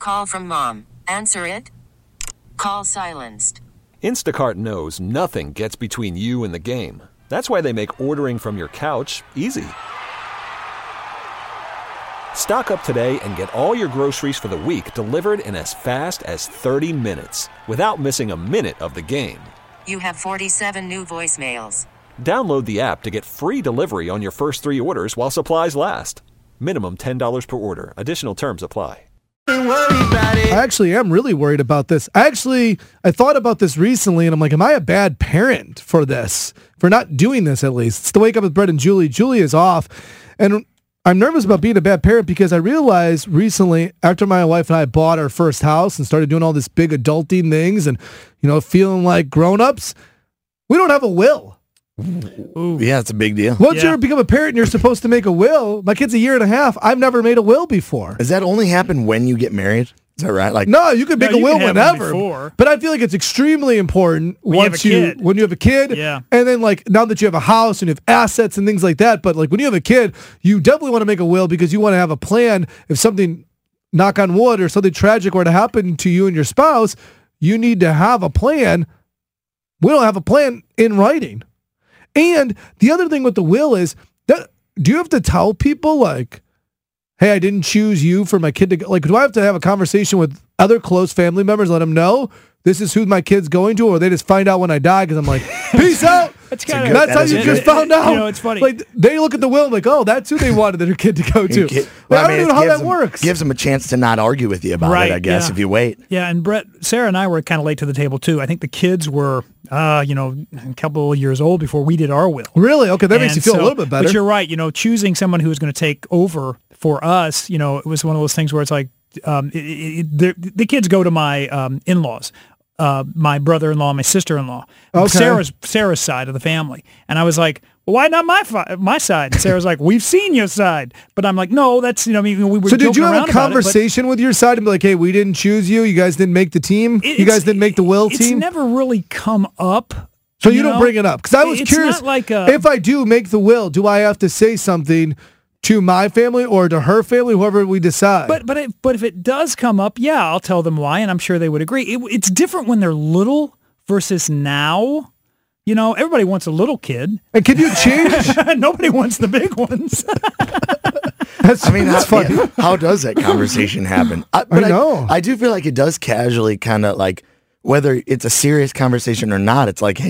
call from mom. Answer it. Call silenced. Instacart knows nothing gets between you and the game. That's why they make ordering from your couch easy. Stock up today and get all your groceries for the week delivered in as fast as 30 minutes without missing a minute of the game. You have 47 new voicemails. Download the app to get free delivery on your first 3 orders while supplies last. Minimum $10 per order. Additional terms apply. I actually am really worried about this. I thought about this recently, and I'm like, am I a bad parent for this? For not doing this, at least. It's the Wake Up with Brett and Julie. Julie is off, and I'm nervous about being a bad parent because I realized recently, after my wife and I bought our first house and started doing all this big adulting things and, feeling like grown-ups, we don't have a will. Ooh. Yeah, it's a big deal. Once you become a parent and you're supposed to make a will, my kid's a year and a half. I've never made a will before. Does that only happen when you get married? Is that right? No, you can make a will whenever. But I feel like it's extremely important when you have a kid. Yeah. And then now that you have a house and you have assets and things like that. But when you have a kid, you definitely want to make a will because you want to have a plan. If something, knock on wood, or something tragic were to happen to you and your spouse, you need to have a plan. We don't have a plan in writing. And the other thing with the will is, do you have to tell people, hey, I didn't choose you for my kid to go? Do I have to have a conversation with other close family members, let them know this is who my kid's going to, or they just find out when I die because I'm like, peace out? That's how you just found out. It's funny. They look at the will and that's who they wanted their kid to go to. I don't even know how that works. Gives them a chance to not argue with you about it, I guess, if you wait. Yeah, and Brett, Sarah and I were kind of late to the table, too. I think the kids were, a couple of years old before we did our will. Really? Okay, that makes you feel a little bit better. But you're right. Choosing someone who was going to take over for us, it was one of those things where it's like, the kids go to my in-laws. My brother-in-law, my sister-in-law, Sarah's side of the family. And I was like, well, why not my side? And Sarah's like, we've seen your side. But I'm like, no, that's, we were So did you have a conversation with your side and be like, hey, we didn't choose you. You guys didn't make the team. You guys didn't make the will team. It's never really come up. So you don't bring it up? Because I was curious, if I do make the will, do I have to say something to my family or to her family, whoever we decide? But if it does come up, I'll tell them why, and I'm sure they would agree. It's different when they're little versus now. Everybody wants a little kid. And can you change? Nobody wants the big ones. That's funny. How does that conversation happen? I know. I do feel like it does casually kind of whether it's a serious conversation or not, it's like, hey,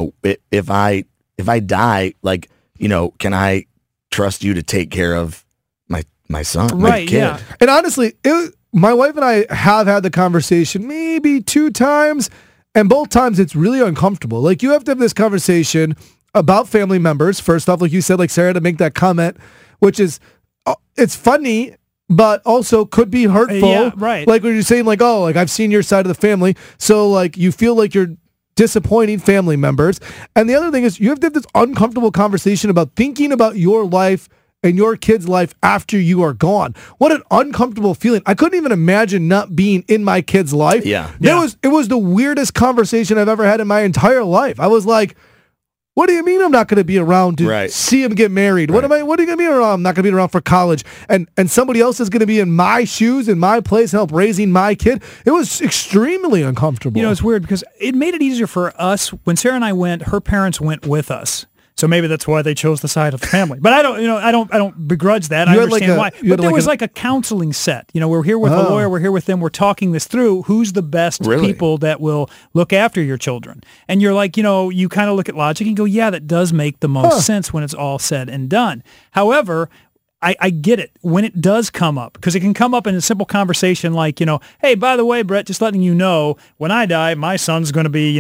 if I die, can I trust you to take care of my son, my kid? Yeah. And honestly, my wife and I have had the conversation maybe 2 times, and both times it's really uncomfortable. You have to have this conversation about family members. First off, like you said, Sarah to make that comment, which is, it's funny, but also could be hurtful. Yeah, right. When you're saying I've seen your side of the family. So you feel like you're disappointing family members. And the other thing is you have to have this uncomfortable conversation about thinking about your life and your kid's life after you are gone. What an uncomfortable feeling. I couldn't even imagine not being in my kid's life. Yeah. It was the weirdest conversation I've ever had in my entire life. I was like, what do you mean I'm not going to be around to see him get married? What are you going to be around? I'm not going to be around for college. And somebody else is going to be in my shoes, in my place, help raising my kid. It was extremely uncomfortable. It's weird because it made it easier for us. When Sarah and I went, her parents went with us. So maybe that's why they chose the side of the family. But I don't begrudge that. I understand why. But there was a counseling set. We're here with a lawyer. We're here with them. We're talking this through. Who's the best people that will look after your children? And you're like, you kind of look at logic and go, yeah, that does make the most sense when it's all said and done. However, I get it when it does come up, because it can come up in a simple conversation like, hey, by the way, Brett, just letting you know, when I die, my son's going to be,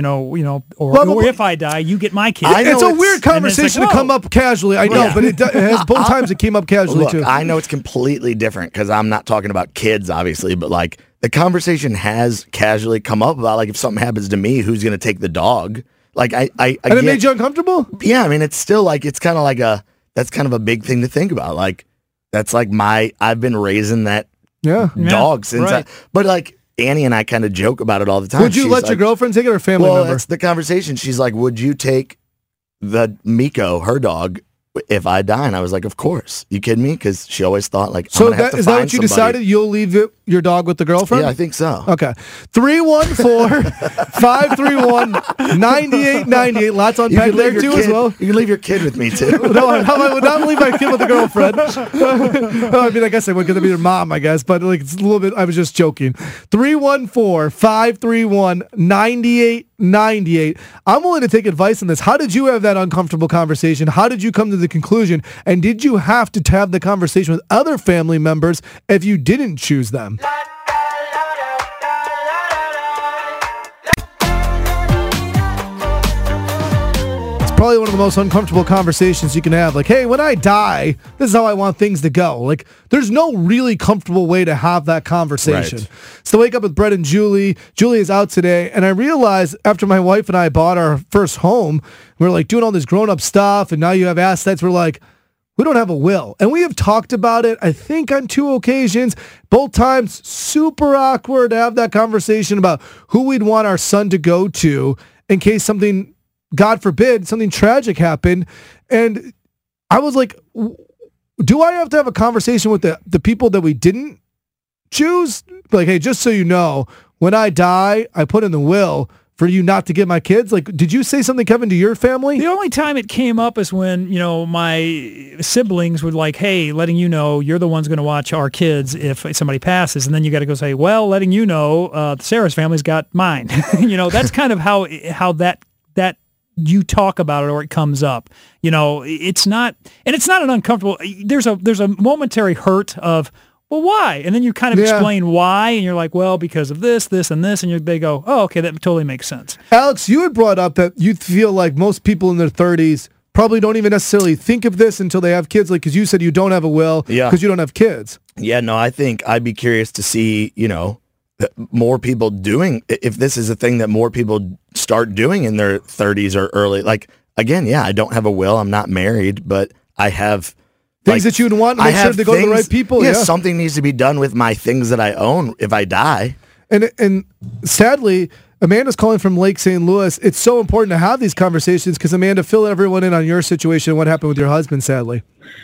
or if I die, you get my kid. It's a weird conversation to come up casually. I know, but it has both times it came up casually too. I know it's completely different because I'm not talking about kids, obviously, but the conversation has casually come up about if something happens to me, who's going to take the dog? And it made you uncomfortable? Yeah, I mean, it's still it's kind of that's kind of a big thing to think about. That's I've been raising that dog since but Annie and I kind of joke about it all the time. Would you let your girlfriend take it or family member? Well, that's the conversation. She's like, would you take the Miko, her dog, if I die? And I was like, of course. You kidding me? Because she always thought like, so is that what you decided? You'll leave your dog with the girlfriend? Yeah, I think so. Okay. 314-531-9898. Lots on pack there too as well. You can leave your kid with me too. No, I would not leave my kid with a girlfriend. I mean, I guess I would, because I'd be your mom, I guess. But like, it's a little bit, I was just joking. 314-531-9898. I'm willing to take advice on this. How did you have that uncomfortable conversation? How did you come to the conclusion? And did you have to have the conversation with other family members if you didn't choose them? Probably one of the most uncomfortable conversations you can have. Like, hey, when I die, this is how I want things to go. Like, there's no really comfortable way to have that conversation. Right. So wake up with Brett and Julie. Julie is out today, and I realized after my wife and I bought our first home, we were like doing all this grown-up stuff, and now you have assets. We're like, we don't have a will. And we have talked about it, I think, on 2 occasions. Both times, super awkward to have that conversation about who we'd want our son to go to in case something, God forbid, something tragic happened. And I was like, do I have to have a conversation with the people that we didn't choose? Like, hey, just so you know, when I die, I put in the will for you not to get my kids. Like, did you say something, Kevin, to your family? The only time it came up is when, my siblings would like, hey, letting you know you're the ones going to watch our kids if somebody passes. And then you got to go say, well, letting you know Sarah's family's got mine. That's kind of how that you talk about it, or it comes up. It's not an uncomfortable, there's a momentary hurt of, well, why? And then you kind of explain why, and you're like, well, because of this, and this, and they go, oh, okay, that totally makes sense. Alex, you had brought up that you feel like most people in their 30s probably don't even necessarily think of this until they have kids, like, because you said you don't have a will because you don't have kids. Yeah, no, I think I'd be curious to see, more people doing, if this is a thing that more people start doing in their 30s or early. Like, again, I don't have a will. I'm not married, but I have things that you'd want to make sure to go to the right people. Yeah, something needs to be done with my things that I own if I die. And sadly, Amanda's calling from Lake St. Louis. It's so important to have these conversations because, Amanda, fill everyone in on your situation and what happened with your husband, sadly.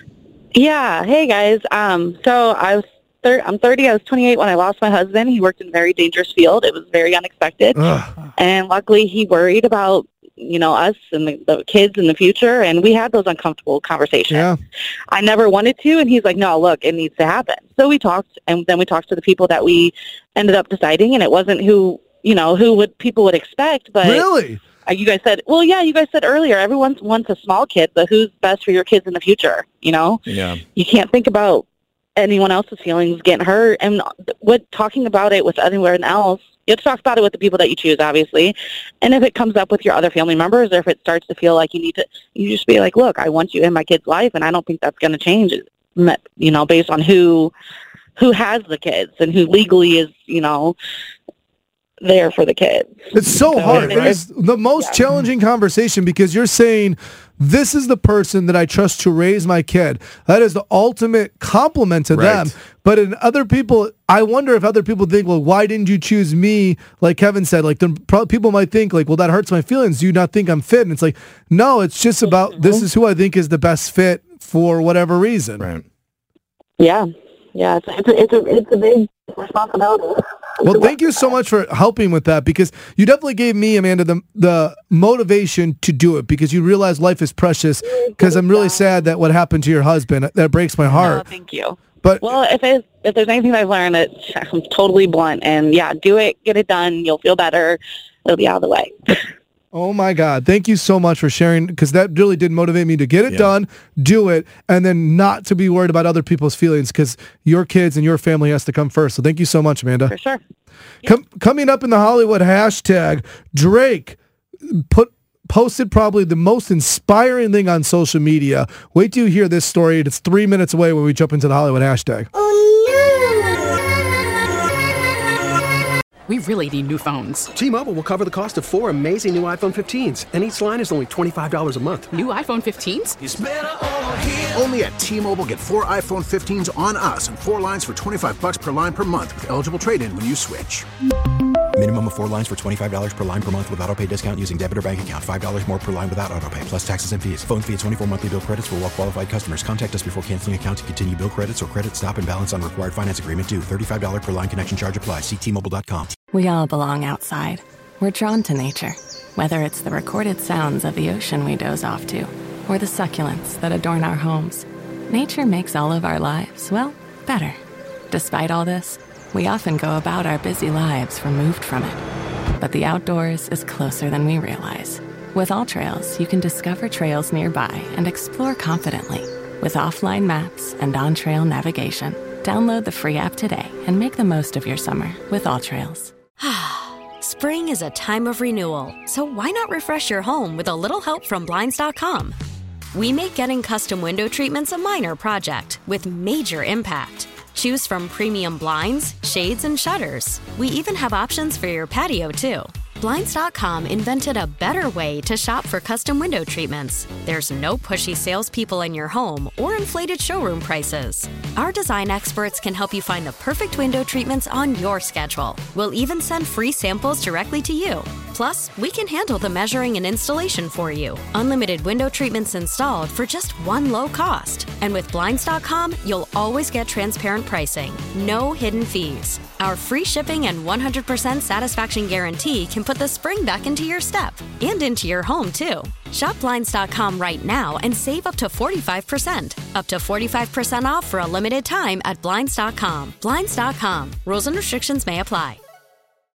Yeah. Hey, guys. So I'm 30. I was 28 when I lost my husband. He worked in a very dangerous field. It was very unexpected. And luckily, he worried about, us and the kids in the future. And we had those uncomfortable conversations. Yeah. I never wanted to. And he's like, no, look, it needs to happen. So we talked, and then we talked to the people that we ended up deciding. And it wasn't who people would expect. But really? You guys said earlier, everyone wants a small kid, but who's best for your kids in the future? Yeah. You can't think about anyone else's feelings getting hurt, and talking about it with anyone else, you have to talk about it with the people that you choose, obviously. And if it comes up with your other family members, or if it starts to feel like you just be like, look, I want you in my kid's life, and I don't think that's going to change, based on who has the kids and who legally is, there for the kids. It's so hard. It is the most challenging conversation because you're saying, this is the person that I trust to raise my kid. That is the ultimate compliment to them. But in other people, I wonder if other people think, well, why didn't you choose me? Like Kevin said, like people might think like, well, that hurts my feelings. Do you not think I'm fit? And it's like, no, it's just about this is who I think is the best fit for whatever reason. Right. Yeah. Yeah. It's a big responsibility. Well, thank you so much for helping with that, because you definitely gave me, Amanda, the motivation to do it, because you realize life is precious, because I'm really sad that what happened to your husband. That breaks my heart. Oh, thank you. But if there's anything I've learned, I'm totally blunt, and do it, get it done. You'll feel better. It'll be out of the way. Oh, my God. Thank you so much for sharing, because that really did motivate me to get it done, do it, and then not to be worried about other people's feelings, because your kids and your family has to come first. So thank you so much, Amanda. For sure. Coming up in the Hollywood hashtag, Drake posted probably the most inspiring thing on social media. Wait till you hear this story. It's 3 minutes away when we jump into the Hollywood hashtag. We really need new phones. T-Mobile will cover the cost of 4 amazing new iPhone 15s, and each line is only $25 a month. New iPhone 15s? It's better over here. Only at T-Mobile, get 4 iPhone 15s on us and 4 lines for $25 per line per month with eligible trade-in when you switch. Minimum of 4 lines for $25 per line per month with autopay discount using debit or bank account. $5 more per line without autopay, plus taxes and fees. Phone fee at 24 monthly bill credits for well-qualified customers. Contact us before canceling account to continue bill credits or credit stop and balance on required finance agreement due. $35 per line connection charge applies. See T-Mobile.com. We all belong outside. We're drawn to nature. Whether it's the recorded sounds of the ocean we doze off to, or the succulents that adorn our homes, nature makes all of our lives, well, better. Despite all this, we often go about our busy lives removed from it. But the outdoors is closer than we realize. With AllTrails, you can discover trails nearby and explore confidently. With offline maps and on-trail navigation, download the free app today and make the most of your summer with AllTrails. Spring is a time of renewal, so why not refresh your home with a little help from Blinds.com? We make getting custom window treatments a minor project with major impact. Choose from premium blinds, shades, and shutters. We even have options for your patio, too. Blinds.com invented a better way to shop for custom window treatments. There's no pushy salespeople in your home or inflated showroom prices. Our design experts can help you find the perfect window treatments on your schedule. We'll even send free samples directly to you. Plus, we can handle the measuring and installation for you. Unlimited window treatments installed for just one low cost. And with Blinds.com, you'll always get transparent pricing. No hidden fees. Our free shipping and 100% satisfaction guarantee can put the spring back into your step and into your home, too. Shop Blinds.com right now and save up to 45%. Up to 45% off for a limited time at Blinds.com. Blinds.com. Rules and restrictions may apply.